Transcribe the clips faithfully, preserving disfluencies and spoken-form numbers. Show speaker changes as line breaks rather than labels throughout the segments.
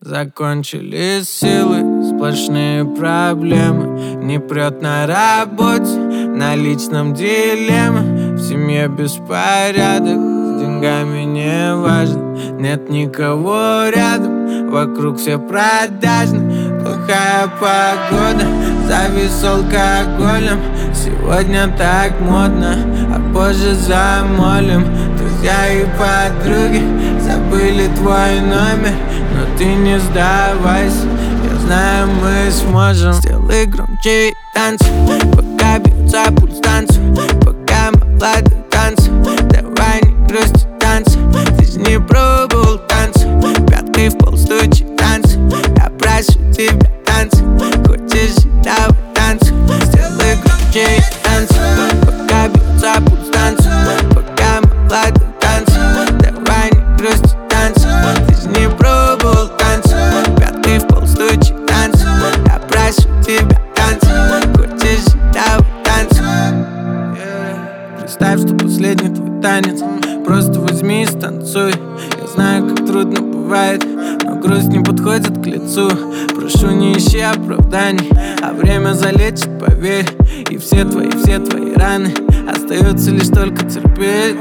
Закончились силы, сплошные проблемы. Не прет на работе, на личном дилемма. В семье беспорядок, с деньгами не важно. Нет никого рядом, вокруг все продажны. Плохая погода, завис алкоголем. Сегодня так модно, а позже замолим. Друзья и подруги забыли твой номер, но ты не сдавайся, я знаю, мы сможем. Сделай громче танцы, пока бьется пульс танцу. Пока молодой танцы, давай не грусти танцы. Ты же не пробовал танцы, пяткой в пол стучи танцы. Я прошу тебя танцы, хочешь же давай танцы. Сделай громче танцы, пока бьется пульс танцу. Пока молодой танцы, давай не грусти танцы. Ты же не пробовал танцы, пяткой в пол стучи танцы. Я прошу тебя танцы, хочешь же давай танцы. Представь, что последний твой танец, просто возьми и станцуй. Я знаю, как трудно бывает, но грусть не подходит к лицу. Прошу, не ищи оправданий, а время залечит, поверь. И все твои, все твои раны остается лишь только терпеть.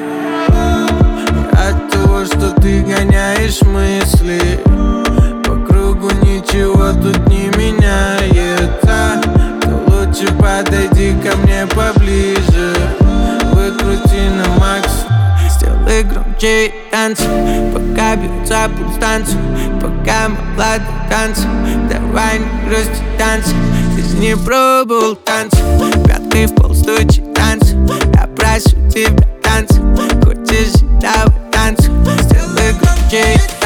От того, что ты гоняешь мысли, по кругу ничего тут не меняется, то лучше подойди ко мне поближе. Выкрути на макс, сделай громче танцы, пока бьется пульс танцу. Пока молодой танцы, давай не грусти танцы. Ты же не пробовал танцы, пяткой в пол стучи танцы. Я прошу тебя танцы, хочешь же давай танцы. Сделай громче